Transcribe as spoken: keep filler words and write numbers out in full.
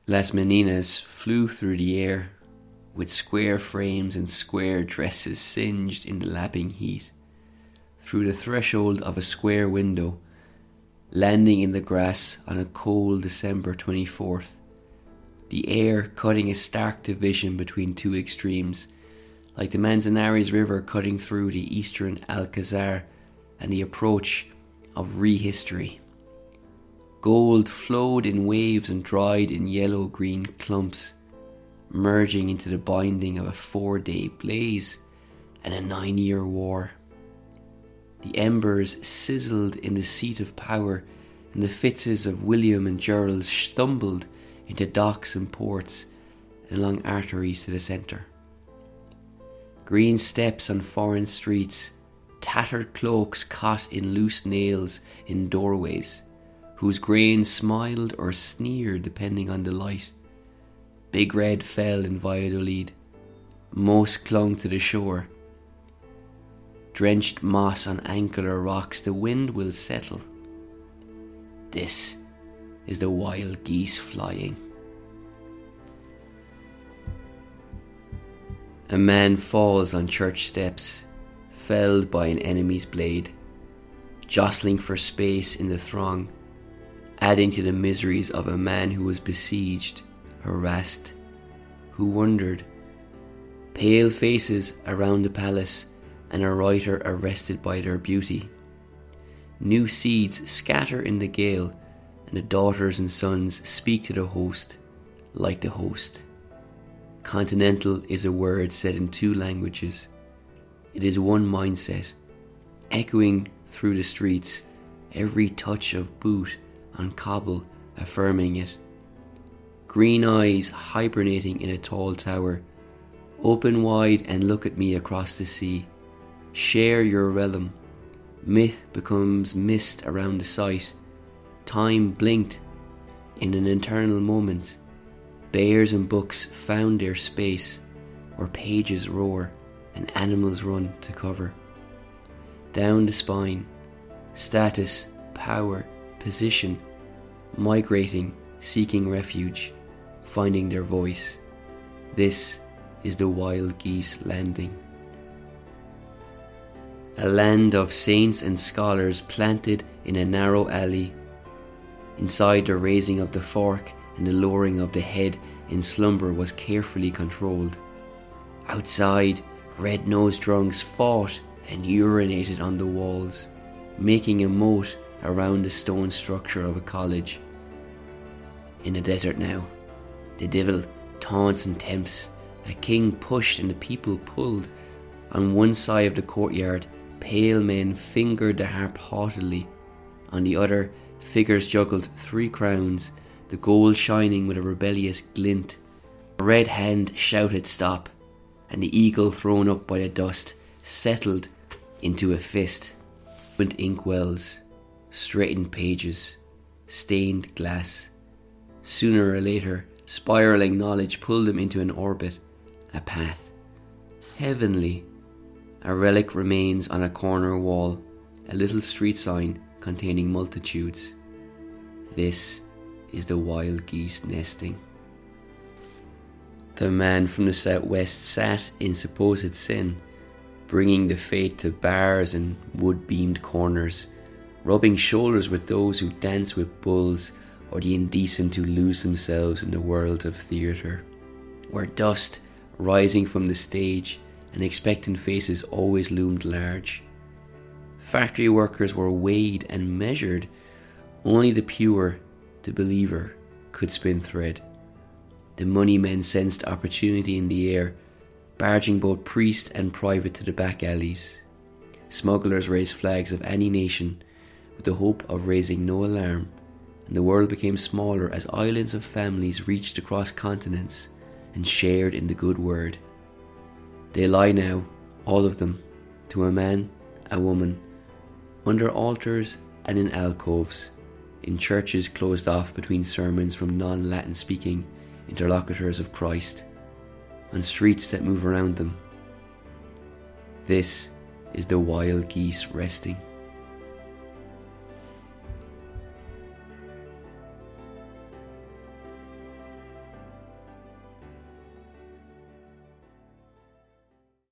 Las Meninas flew through the air, with square frames and square dresses singed in the lapping heat, through the threshold of a square window, landing in the grass on a cold December twenty-fourth, the air cutting a stark division between two extremes, like the Manzanares River cutting through the eastern Alcazar and the approach of rehistory. Gold flowed in waves and dried in yellow-green clumps, merging into the binding of a four-day blaze and a nine-year war. The embers sizzled in the seat of power, and the Fitzes of William and Gerald stumbled into docks and ports and along arteries to the centre. Green steps on foreign streets, tattered cloaks caught in loose nails in doorways, whose grain smiled or sneered depending on the light. Big Red fell in Valladolid. Most clung to the shore. Drenched moss on angular rocks, the wind will settle. This is the wild geese flying. A man falls on church steps, felled by an enemy's blade, jostling for space in the throng, adding to the miseries of a man who was besieged, harassed, who wondered. Pale faces around the palace, and a writer arrested by their beauty. New seeds scatter in the gale, and the daughters and sons speak to the host like the host. Continental is a word said in two languages. It is one mindset, echoing through the streets, every touch of boot on cobble affirming it. Green eyes hibernating in a tall tower. Open wide and look at me across the sea. Share your realm. Myth becomes mist around the sight. Time blinked in an eternal moment. Bears and books found their space, where pages roar and animals run to cover. Down the spine, status, power, position, migrating, seeking refuge, finding their voice. This is the wild geese landing. A land of saints and scholars planted in a narrow alley. Inside, the raising of the fork and the lowering of the head in slumber was carefully controlled. Outside, red-nosed drunks fought and urinated on the walls, making a moat around the stone structure of a college. In the desert now, the devil taunts and tempts. A king pushed and the people pulled. On one side of the courtyard, pale men fingered the harp haughtily. On the other, figures juggled three crowns, the gold shining with a rebellious glint. A red hand shouted stop, and the eagle thrown up by the dust settled into a fist. Went inkwells, straightened pages, stained glass. Sooner or later, spiraling knowledge pulled them into an orbit, a path. Heavenly. A relic remains on a corner wall, a little street sign containing multitudes. This is the wild geese nesting. The man from the southwest sat in supposed sin, bringing the fate to bars and wood-beamed corners, rubbing shoulders with those who dance with bulls or the indecent who lose themselves in the world of theatre, where dust rising from the stage and expectant faces always loomed large. Factory workers were weighed and measured. Only the pure, the believer, could spin thread. The money men sensed opportunity in the air, barging both priest and private to the back alleys. Smugglers raised flags of any nation with the hope of raising no alarm, and the world became smaller as islands of families reached across continents and shared in the good word. They lie now, all of them, to a man, a woman, under altars and in alcoves, in churches closed off between sermons from non-Latin speaking interlocutors of Christ, on streets that move around them. This is the wild geese resting.